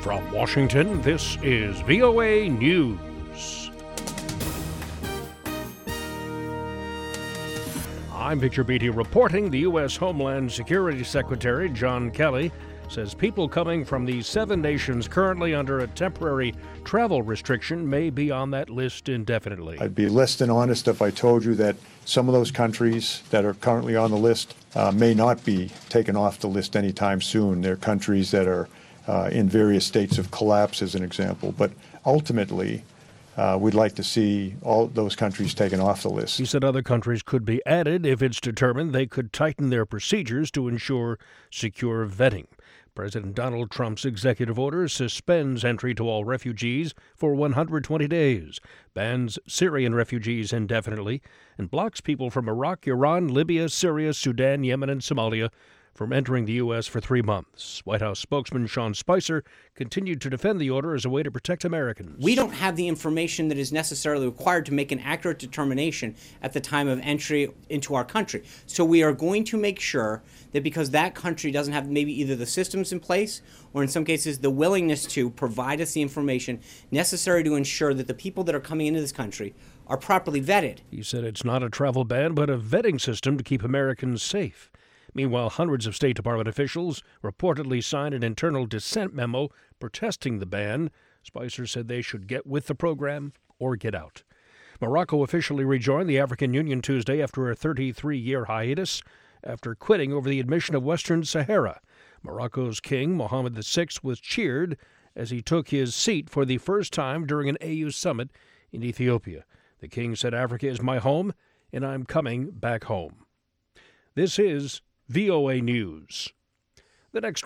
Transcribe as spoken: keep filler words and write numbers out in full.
From Washington, this is V O A News. I'm Victor Beatty reporting. The U S. Homeland Security Secretary John Kelly says people coming from the seven nations currently under a temporary travel restriction may be on that list indefinitely. I'd be less than honest if I told you that some of those countries that are currently on the list uh, may not be taken off the list anytime soon. They're countries that are uh, in various states of collapse, as an example. But ultimately, uh, we'd like to see all those countries taken off the list. He said other countries could be added if it's determined they could tighten their procedures to ensure secure vetting. President Donald Trump's executive order suspends entry to all refugees for one hundred twenty days, bans Syrian refugees indefinitely, and blocks people from Iraq, Iran, Libya, Syria, Sudan, Yemen, and Somalia from entering the U S for three months. White House spokesman Sean Spicer continued to defend the order as a way to protect Americans. We don't have the information that is necessarily required to make an accurate determination at the time of entry into our country. So we are going to make sure that because that country doesn't have maybe either the systems in place or in some cases the willingness to provide us the information necessary to ensure that the people that are coming into this country are properly vetted. He said it's not a travel ban, but a vetting system to keep Americans safe. Meanwhile, hundreds of State Department officials reportedly signed an internal dissent memo protesting the ban. Spicer said they should get with the program or get out. Morocco officially rejoined the African Union Tuesday after a thirty-three-year hiatus after quitting over the admission of Western Sahara. Morocco's king, Mohammed the sixth, was cheered as he took his seat for the first time during an A U summit in Ethiopia. The king said, "Africa is my home, and I'm coming back home." This is V O A News. The next